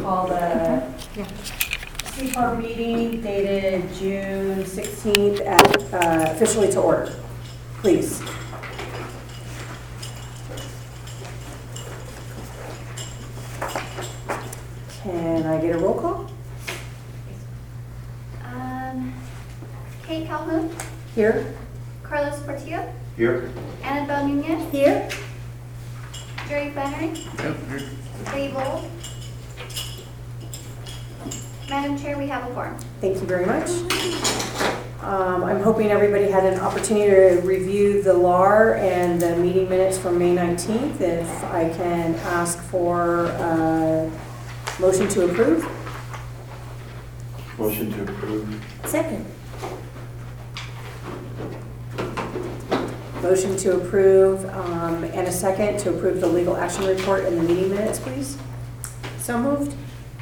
call the CPAR meeting dated June 16th officially to order, please. Can I get a roll call? Kate Calhoun, Here. Carlos Portillo, Here. Annabelle Nunez, Here. Jerry Flannery, Yep, here. Lee Lowell. Madam Chair, we have a quorum. Thank you very much. I'm hoping everybody had an opportunity to review the LAR and the meeting minutes from May 19th. If I can ask for a motion to approve. Motion to approve. Second. Motion to approve and a second to approve the legal action report in the meeting minutes, please. So moved.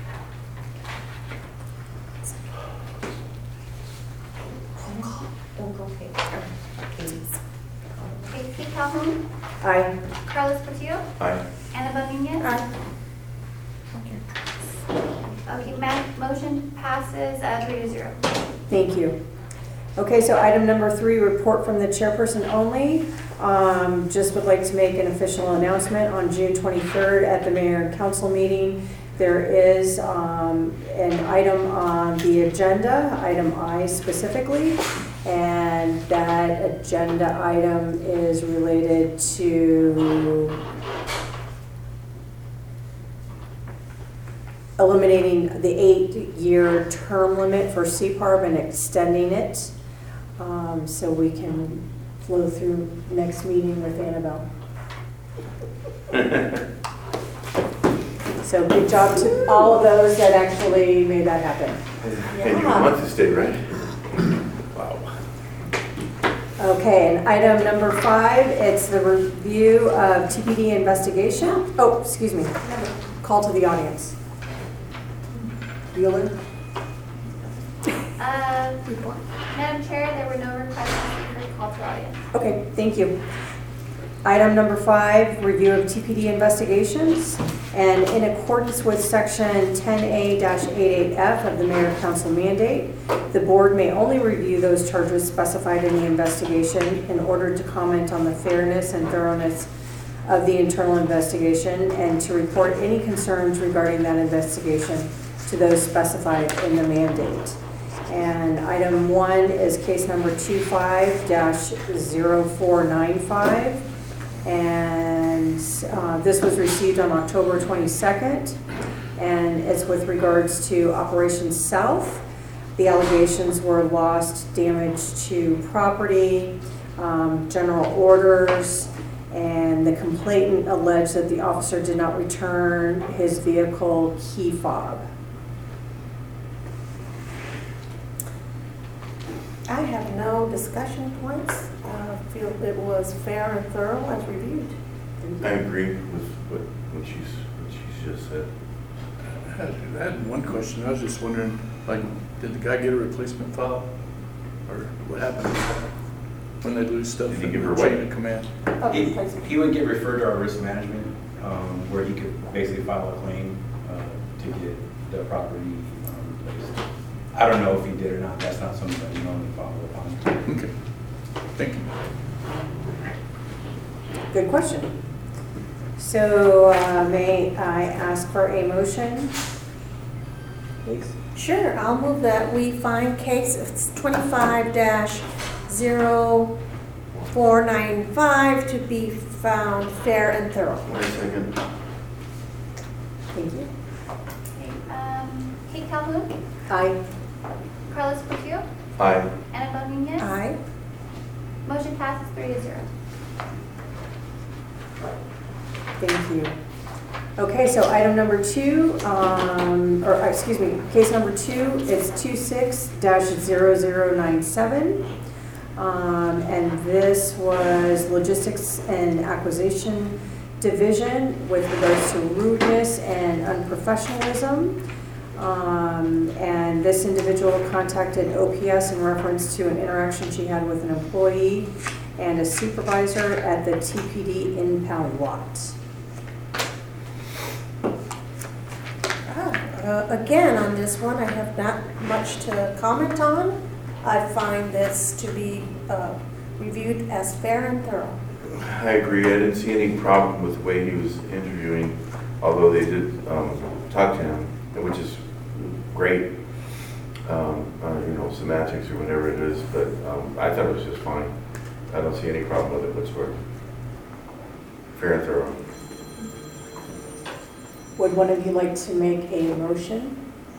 Okay, Kate Calhoun, Aye. Carlos Portillo, Aye. Annabelle Nunez. Aye. Okay, motion passes 3-0. Thank you. Okay, so item number 3, report from the chairperson only. Just would like to make an official announcement on June 23rd at the mayor and council meeting. There is an item on the agenda, item I specifically, and that agenda item is related to eliminating the 8-year term limit for CPARB and extending it so we can flow through next meeting with Annabelle. So good job to all of those that actually made that happen. And you want to stay, right? Wow. Okay, and item number 5, it's the review of TPD investigation. Oh, excuse me. Call to the audience. Bueller? Madam Chair, there were no requests for call to audience. Okay, thank you. Item number 5, review of TPD investigations. And in accordance with section 10A-88F of the mayor council mandate, the board may only review those charges specified in the investigation in order to comment on the fairness and thoroughness of the internal investigation and to report any concerns regarding that investigation to those specified in the mandate. And item 1 is case number 25-0495. And this was received on October 22nd. And it's with regards to Operation South. The allegations were lost, damage to property, general orders, and the complainant alleged that the officer did not return his vehicle key fob. I have no discussion points. I feel it was fair and thorough as reviewed. I agree with what she's just said. I had one question. I was just wondering, like, did the guy get a replacement file? Or what happened when they lose stuff Did he in give her the what? chain of command? He would get referred to our risk management, where he could basically file a claim to get the property replaced. I don't know if he did or not. That's not something that we normally follow up on. Okay, thank you. Good question. So may I ask for a motion, please? Sure, I'll move that we find case 25-0495 to be found fair and thorough. Wait a second. Thank you. Okay, Kate Calhoun, Aye. Carlos Portillo, Aye. Annabelle Nunez. Aye. Motion passes 3-0. Thank you. Okay, so item number 2, case number 2 is 26-0097. And this was Logistics and Acquisition Division with regards to rudeness and unprofessionalism. And this individual contacted OPS in reference to an interaction she had with an employee and a supervisor at the TPD impound lot. Again, on this one, I have not much to comment on. I find this to be reviewed as fair and thorough. I agree. I didn't see any problem with the way he was interviewing, although they did talk to him, which is great. You know, semantics or whatever it is, but I thought it was just fine. I don't see any problem with it whatsoever. Fair and thorough. Would one of you like to make a motion?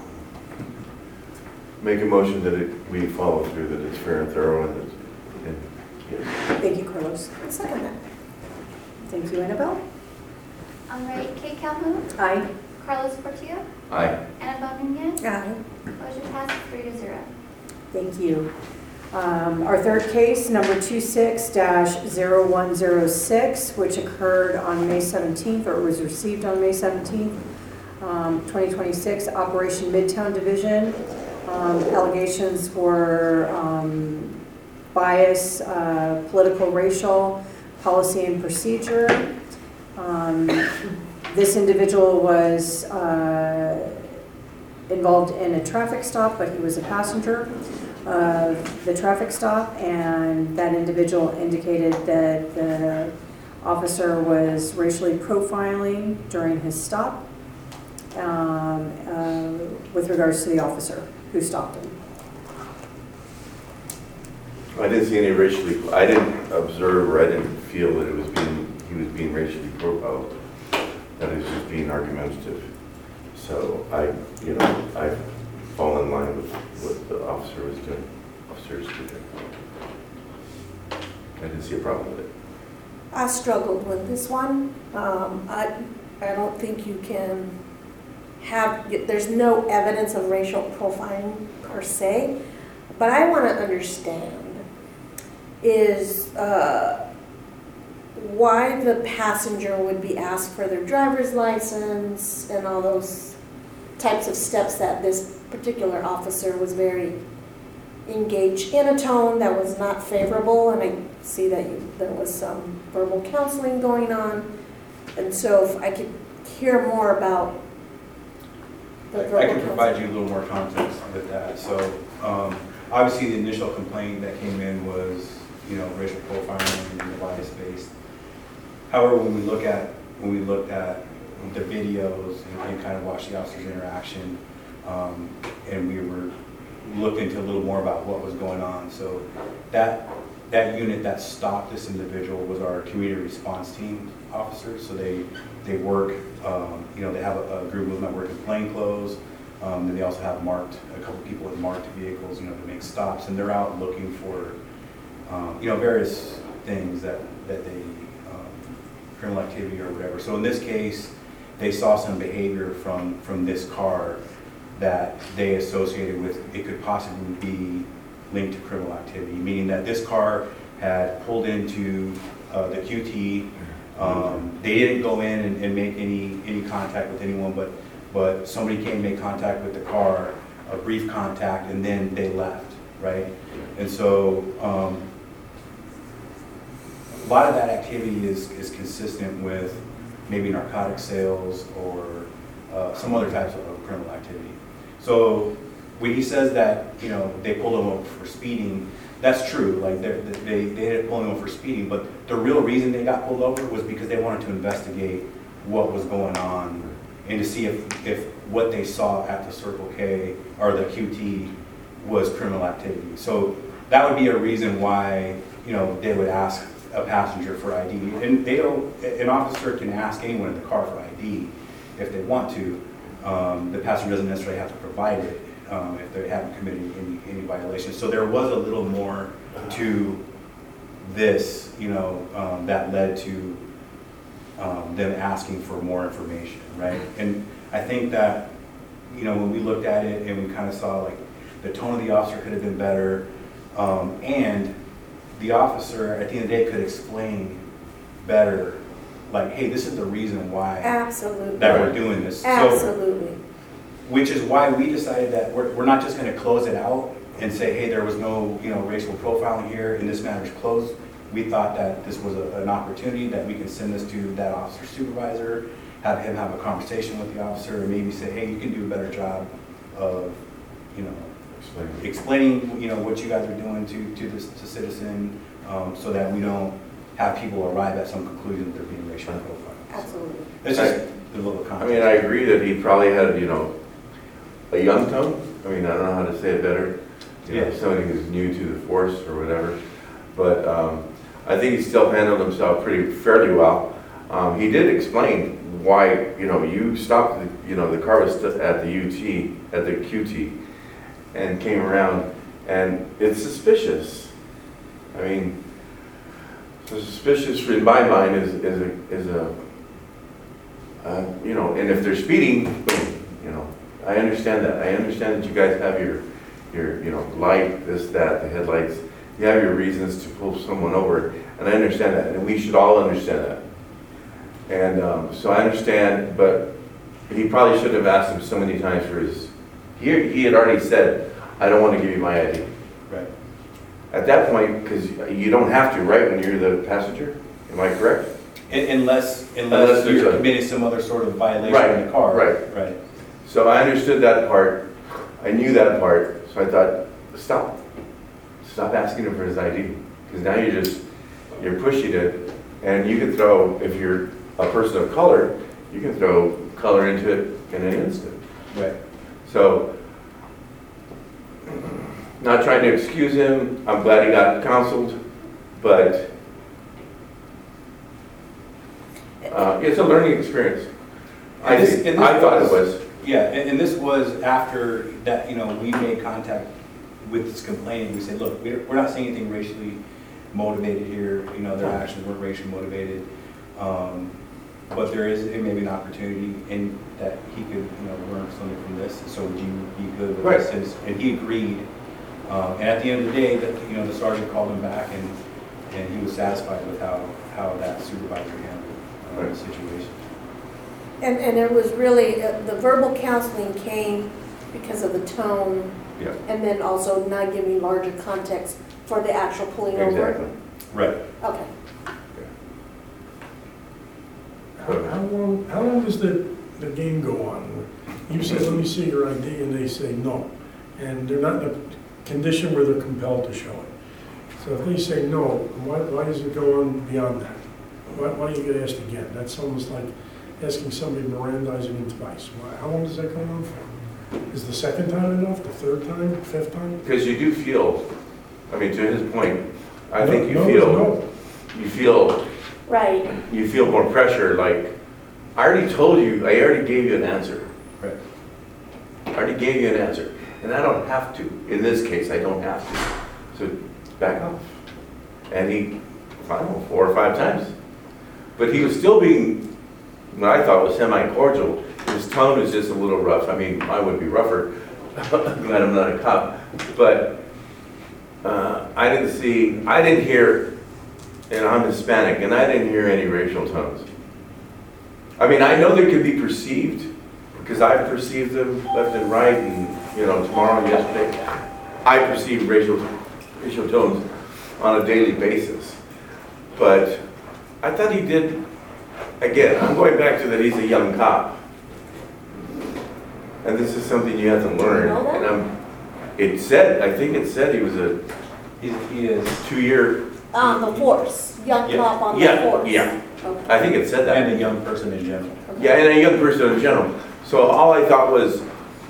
Make a motion that we follow through, that it's fair and thorough, and yeah. Thank you, Carlos. Second that. Thank you, Annabelle. All right, Kate Calhoun, Aye. Carlos Portillo, Aye. Annabelle Nunez. Aye. Motion passes 3-0. Thank you. Our third case, number 26-0106, which occurred on May 17th, or was received on May 17th, 2026, Operation Midtown Division. Allegations were bias, political, racial, policy and procedure. This individual was involved in a traffic stop, but he was a passenger of the traffic stop, and that individual indicated that the officer was racially profiling during his stop with regards to the officer who stopped him. I didn't see any I didn't observe, or I didn't feel that he was being racially profiled. That he was just being argumentative. So I fall in line with what the officer was doing. Officers did. I didn't see a problem with it. I struggled with this one. I don't think you can there's no evidence of racial profiling per se, but I want to understand is why the passenger would be asked for their driver's license and all those types of steps that this particular officer was very engaged in a tone that was not favorable, and I see that there was some verbal counseling going on, and so if I could hear more about the verbal I can counseling. provide you a little more context with that. So obviously the initial complaint that came in was, racial profiling and bias-based. However, when we looked at the videos and kind of watched the officer's interaction, and we looked into a little more about what was going on. So that unit that stopped this individual was our community response team officers. So they work, they have a group of them that work in plain clothes. Then they also have a couple people with marked vehicles, to make stops, and they're out looking for, various things that they, criminal activity or whatever. So in this case, they saw some behavior from this car that they associated with it could possibly be linked to criminal activity, meaning that this car had pulled into the QT. They didn't go in and make any contact with anyone, but somebody came and made contact with the car, a brief contact, and then they left, right? And so a lot of that activity is consistent with maybe narcotic sales or some other types of criminal activity. So when he says that, they pulled him over for speeding, that's true. Like they ended up pulling him over for speeding, but the real reason they got pulled over was because they wanted to investigate what was going on and to see if what they saw at the Circle K or the QT was criminal activity. So that would be a reason why, they would ask a passenger for ID. And an officer can ask anyone in the car for ID if they want to. The passenger doesn't necessarily have to provide it if they haven't committed any violations. So there was a little more to this, that led to them asking for more information, right? And I think that, when we looked at it and we kind of saw like the tone of the officer could have been better, and the officer at the end of the day could explain better, like, hey, this is the reason why Absolutely. that we're doing this. Absolutely. So, which is why we decided that we're not just going to close it out and say, hey, there was no racial profiling here and this matter's closed. We thought that this was an opportunity that we can send this to that officer's supervisor have him have a conversation with the officer, or maybe say, hey, you can do a better job of, you know, explaining, you know, what you guys are doing to this, to citizen, so that we don't have people arrive at some conclusion that they're being racially profiled. Absolutely. It's just a little I context. mean, I agree that he probably had, you know, a young tone. I mean, I don't know how to say it better. You know, Yeah. somebody who's new to the force or whatever. But I think he still handled himself fairly well. He did explain why, you know, you stopped, you know, the car was at the UT, at the QT, and came around, and it's suspicious. I mean, so suspicious in my mind is a you know, and if they're speeding, you know, I understand that. I understand that you guys have your you know, light, this, that, the headlights. You have your reasons to pull someone over, and I understand that, and we should all understand that. And so I understand, but he probably shouldn't have asked him so many times for his. He had already said, "I don't want to give you my ID." Right. At that point, because you don't have to, right, when you're the passenger. Am I correct? Unless Unless there's you're a- committing some other sort of violation Right, in the car. right. Right. So I understood that part. I knew that part. So I thought, stop asking him for his ID, because now you're pushing it, and you can throw, if you're a person of color, you can throw color into it in an instant. Right. So, not trying to excuse him. I'm glad he got counseled, but it's a learning experience. I thought it was. Yeah, and this was after that, you know, we made contact with this complainant. We said, look, we're not seeing anything racially motivated here. You know, their actions weren't racially motivated. But there is maybe an opportunity in that he could, you know, learn something from this. So would you be good with Right. this? And he agreed. And at the end of the day, that, you know, the sergeant called him back, and he was satisfied with how that supervisor handled the situation. And it was really, the verbal counseling came because of the tone, Yeah, and then also not giving larger context for the actual pulling over. exactly. Right. Okay. How long does the game go on? You say, let me see your ID, and they say no. And they're not in a condition where they're compelled to show it. So if they say no, why does it go on beyond that? Why do you get asked again? That's almost like asking somebody Mirandizing them twice. How long does that go on for? Is the second time enough, the third time, the fifth time? Because you do feel, I mean, to his point, I No, think you no is no. Right. you feel more pressure, like, I already told you, I already gave you an answer. Right. I already gave you an answer, and I don't have to. In this case, I don't have to. So back off. And he, I don't know, 4 or 5 times. But he was still being, what I thought was semi-cordial. His tone was just a little rough. I mean, I would be rougher, glad I'm not a cop. But I didn't hear, and I'm Hispanic, and I didn't hear any racial tones. I mean, I know they could be perceived, because I've perceived them left and right, and, you know, tomorrow, yesterday, I perceive racial tones on a daily basis. But I thought he did, again, I'm going back to that he's a young cop. And this is something you have to learn. You know that? And I think it said he was a He is, 2-year, On the force, young Yeah. cop on the Yeah, force. yeah. Okay. I think it said that. and a young person in general. Yeah, and a young person in general. So all I thought was,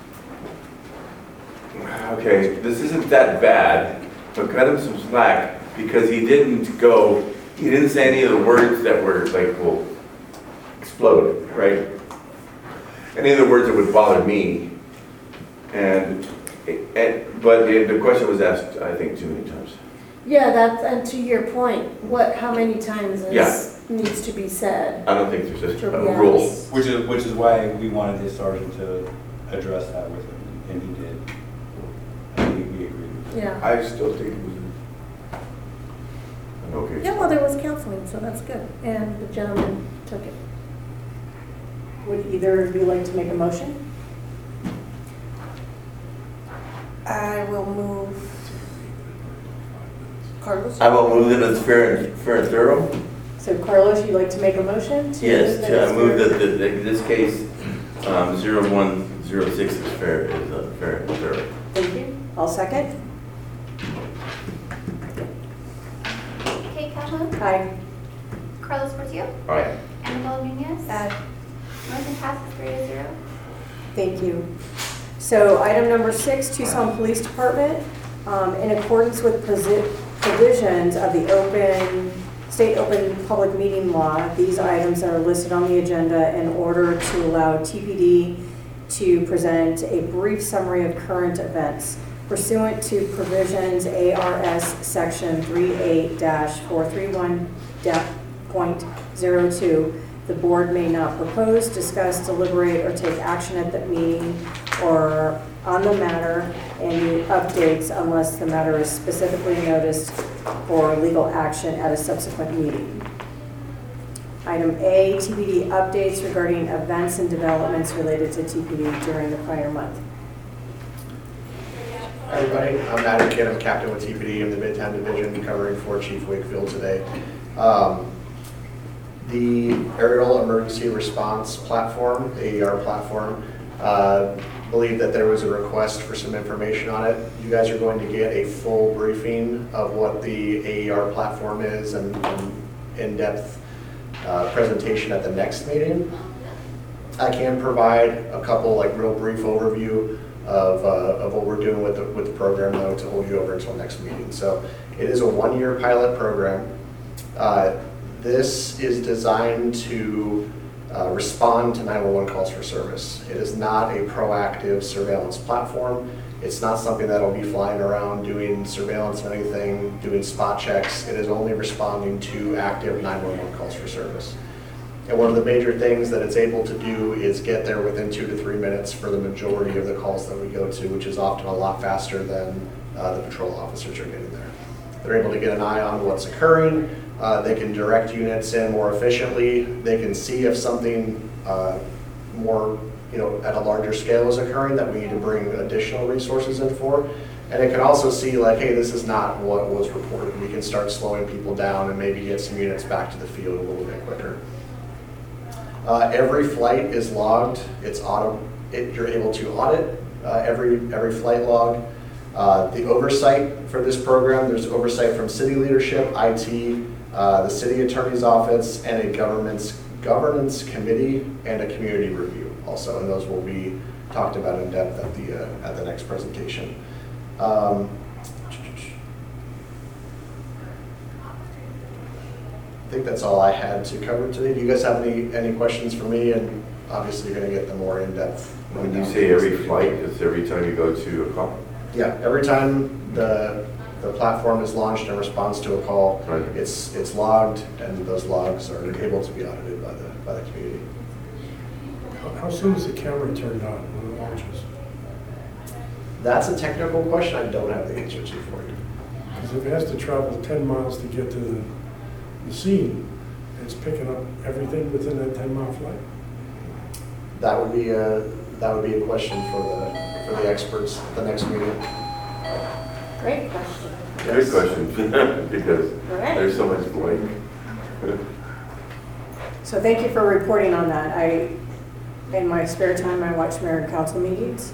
okay, this isn't that bad, but cut him some slack, because he didn't say any of the words that were like, will explode, right? Any of the words that would bother me. But the question was asked, I think, too many times. Yeah, and to your point, how many times needs to be said? I don't think there's To a be rule. honest. Which is why we wanted the sergeant to address that with him, and he did. And we agreed. Yeah. I still think it was an okay. Yeah, well, there was counseling, so that's good. And the gentleman took it. Would either of you like to make a motion? I will move. Carlos? I will move that it's fair and thorough. So Carlos, you'd like to make a motion? Yes, I move that. that in this case, 0106 is fair, fair. Thank you. I'll second. Kate Calhoun, Aye. Carlos Portillo, All right. Annabelle Nunez. Motion passes 3-0. Thank you. So item number 6, Tucson Police Department, in accordance with provisions of the state open public meeting law, these items are listed on the agenda in order to allow TPD to present a brief summary of current events. Pursuant to provisions ARS section 38-431.02, the board may not propose, discuss, deliberate, or take action at the meeting or on the matter, any updates unless the matter is specifically noticed for legal action at a subsequent meeting. Item A, TPD updates regarding events and developments related to TPD during the prior month. Hi, everybody, I'm Adam Kidd, I'm captain with TPD in the Midtown Division, covering for Chief Wakefield today. The Aerial Emergency Response Platform, the AER platform, believe that there was a request for some information on it. You guys are going to get a full briefing of what the AER platform is and in-depth presentation at the next meeting. I can provide a couple real brief overview of what we're doing with the program though to hold you over until next meeting. So it is a 1-year pilot program. This is designed to respond to 911 calls for service. It is not a proactive surveillance platform. It's not something that'll be flying around doing surveillance of anything, doing spot checks. It is only responding to active 911 calls for service. And one of the major things that it's able to do is get there within 2 to 3 minutes for the majority of the calls that we go to, which is often a lot faster than the patrol officers are getting there. They're able to get an eye on what's occurring. They can direct units in more efficiently. They can see if something more, at a larger scale is occurring that we need to bring additional resources in for. And it can also see hey, this is not what was reported. We can start slowing people down and maybe get some units back to the field a little bit quicker. Every flight is logged. You're able to audit every flight log. The oversight for this program, there's oversight from city leadership, IT, the city attorney's office, and a governance committee and a community review also, and those will be talked about in depth at the next presentation. I think that's all I had to cover today. Do you guys have any questions for me? And obviously you're going to get the more in-depth. When you say every flight, it's every time you go to a call? Yeah, every time the platform is launched in response to a call, Right. it's logged, and those logs are able to be audited by the community. How soon is the camera turned on when it launches? That's a technical question I don't have the answer to for you. Because if it has to travel 10 miles to get to the scene, it's picking up everything within that 10-mile flight? That would be a question for the experts at the next meeting. Great question. Good question, because All right. there's so much blank. So thank you for reporting on that. In my spare time, I watch mayor and council meetings.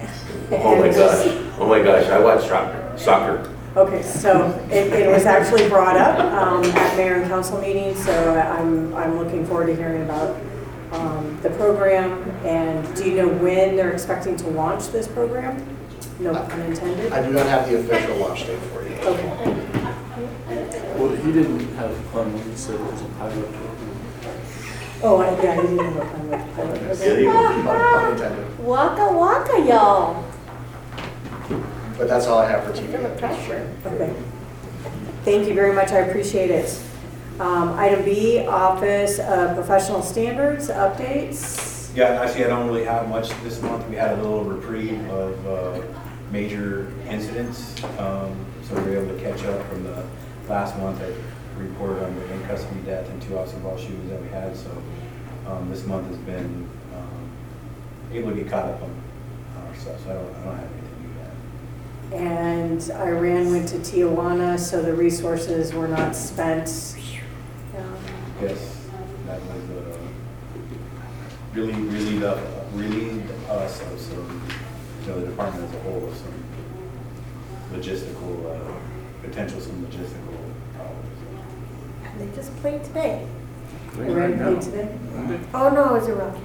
Oh my gosh, I watch soccer. Okay, so it was actually brought up at mayor and council meetings, so I'm looking forward to hearing about the program. And do you know when they're expecting to launch this program? No pun intended? I do not have the official launch date for you. Okay. Well, he didn't have fun when he said it was a pilot. Oh, yeah, you didn't know pun with pilot. Okay. Pun intended. Waka waka, y'all. But that's all I have for TV. Feel the pressure. Okay. Thank you very much, I appreciate it. Item B, Office of Professional Standards, updates. Yeah, actually, I don't really have much this month. We had a little reprieve of major incidents, so we were able to catch up from the last month. I reported on the in-custody death and 2 officer ball shootings that we had, so this month has been able to get caught up on our stuff, so I don't have anything to do that. And Iran went to Tijuana, so the resources were not spent Yes, that was, relieved us of some, the department as a whole of some logistical, some logistical problems. And they just played today. You ready to play today? Oh, no, it was around.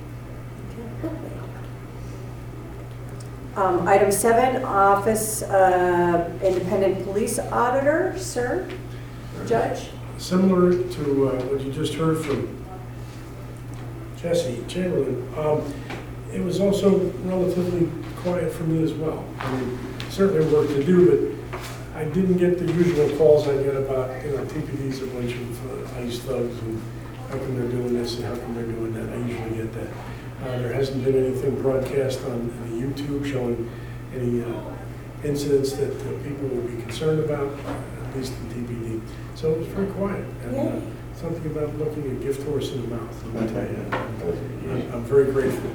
Item 7, Office of Independent Police Auditor, sir, Judge. Similar to what you just heard from Jesse Chamberlain, it was also relatively quiet for me as well. I mean, certainly work to do, but I didn't get the usual calls I get about, TPD's a bunch of ICE thugs and how come they're doing this and how come they're doing that. I usually get that. There hasn't been anything broadcast on the YouTube showing any incidents that people would be concerned about, at least in TPD. So it was very quiet. And something about looking a gift horse in the mouth, let me tell you. I'm very grateful.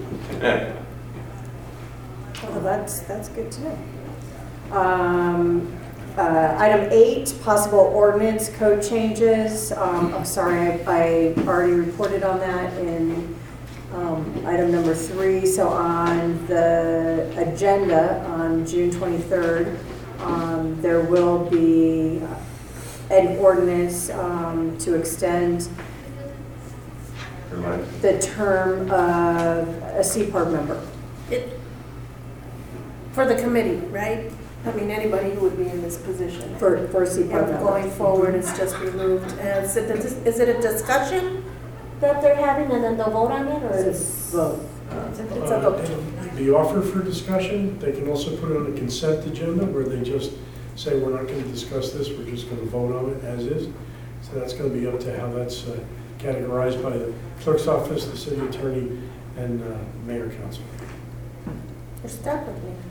Well, that's good to know. Item 8, possible ordinance code changes. I'm sorry, I already reported on that in item number 3. So on the agenda on June 23rd, there will be an ordinance to extend the term of a CPARB member. For the committee, right? I mean, anybody who would be in this position. For a CPARB And member. going forward, it's just removed. And is it a discussion that they're having and then they'll vote on it, or It's is a vote. it's a vote? It'll be offered for discussion. They can also put it on a consent agenda where they just say, we're not going to discuss this, we're just going to vote on it as is. So that's going to be up to how that's categorized by the clerk's office, the city attorney, and mayor council. You're stuck with me.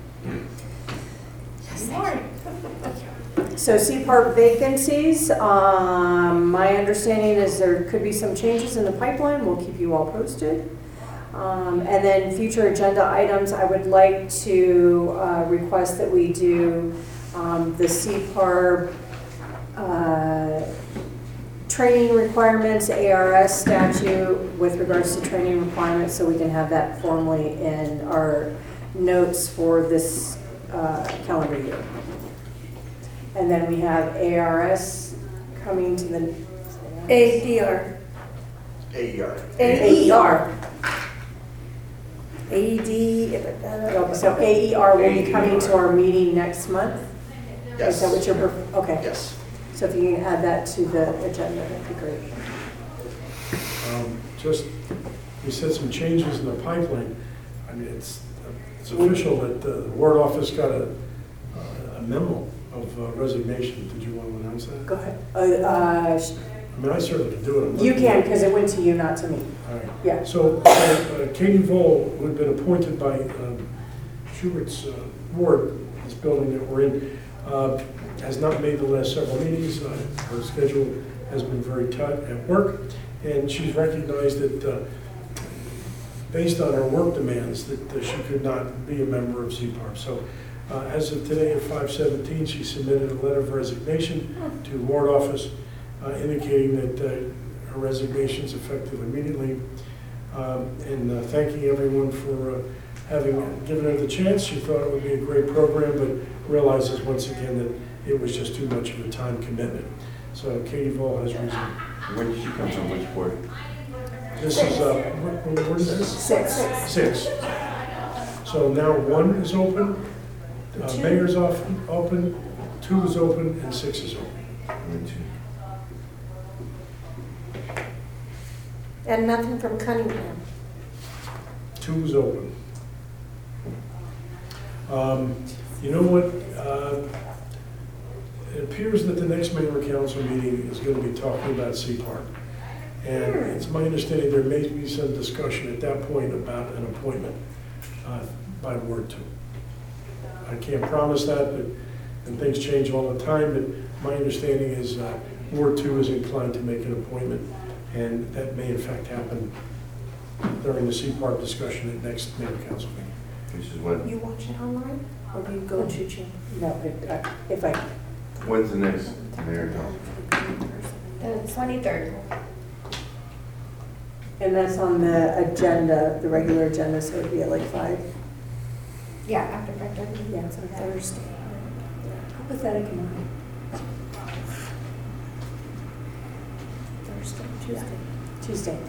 So CPARB vacancies, my understanding is there could be some changes in the pipeline. We'll keep you all posted. And then future agenda items, I would like to request that we do the CPARB training requirements, ARS statute with regards to training requirements, so we can have that formally in our notes for this calendar year. And then we have ARS coming to the ADR. AER. AER. AED. So AER will be coming to our meeting next month? Yes. Is that what you're, okay. Yes. So if you can add that to the agenda, that'd be great. Just, we said some changes in the pipeline. I mean, it's official that the ward office got a memo of resignation. Did you want to announce that? Go ahead. I mean, I certainly could do it. You can, because it went to you, not to me. All right. Yeah. So Katie Vole, who had been appointed by Schubert's ward, this building that we're in, has not made the last several meetings. Her schedule has been very tight at work, and she's recognized that based on her work demands that she could not be a member of CPARB. So as of today at 5/17, she submitted a letter of resignation to ward office indicating that her resignation is effective immediately, and thanking everyone for having given her the chance. She thought it would be a great program, but realizes once again that it was just too much of a time commitment. So Katie Vole has resigned. Where did she come from, which board? This is, what is this? 6. 6. So now 1 is open, mayor's open, 2 is open, and 6 is open. And nothing from Cunningham. 2 is open. You know what? It appears that the next mayor council meeting is going to be talking about CPARB. And it's my understanding there may be some discussion at that point about an appointment by Ward 2. I can't promise that, but and things change all the time, but my understanding is Ward 2 is inclined to make an appointment, and that may in fact happen during the CPARB discussion at next mayor council meeting. Which is when? You watch it online, or do you go to Jim? No, if I, When's the next mayor council? The 23rd. And that's on the agenda, the regular agenda, so it'd be at like 5. Yeah, after 5:30. Yeah, it's on Thursday. How pathetic am I? Thursday, Tuesday.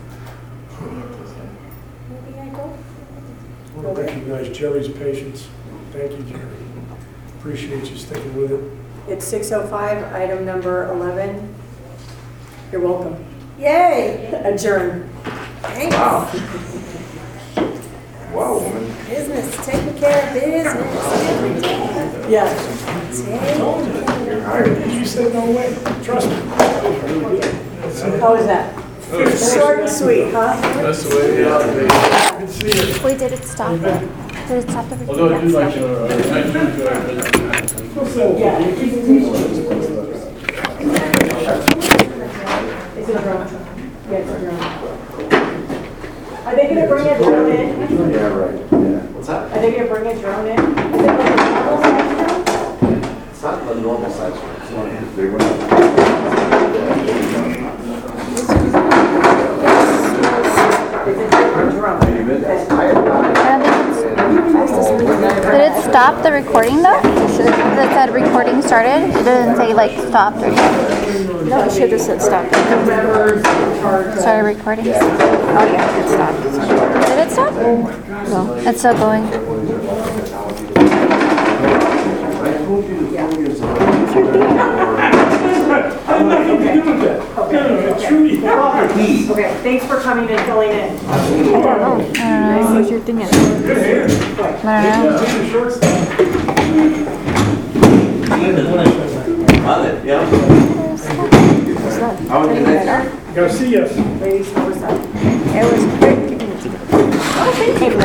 Maybe I go? I want to recognize Jerry's patience. Thank you, Jerry. Appreciate you sticking with it. It's 6:05, item number 11. You're welcome. Yay! Adjourn. Thanks. Wow. Wow, woman. Business, taking care of business every day. Yeah. You're hired. You said no way. Trust me. How was that? Short and sweet, huh? That's the way it is. Good to see you. Wait, did it stop? Did it stop the Although I do recording? like your, I do enjoy our business. What's that? Yeah. It's in the drone. Yeah, it's in the drone. Are they gonna bring a drone in? Yeah, right, yeah. What's that? Are they gonna bring a drone in? Is it like a normal size drone? It's not the normal size one. They went up. It's a different drone. I have not. Did it stop the recording though? It said recording started. It didn't say like stopped or something. No, it should have said stop. Whoever's in charge of- Started recording. Oh yeah, it stopped. Did it stop? No, it's still going. Okay, thanks for coming and filling in. I don't know. What's your thing is? I don't know. Garcia. Ladies, how was that? It was quick.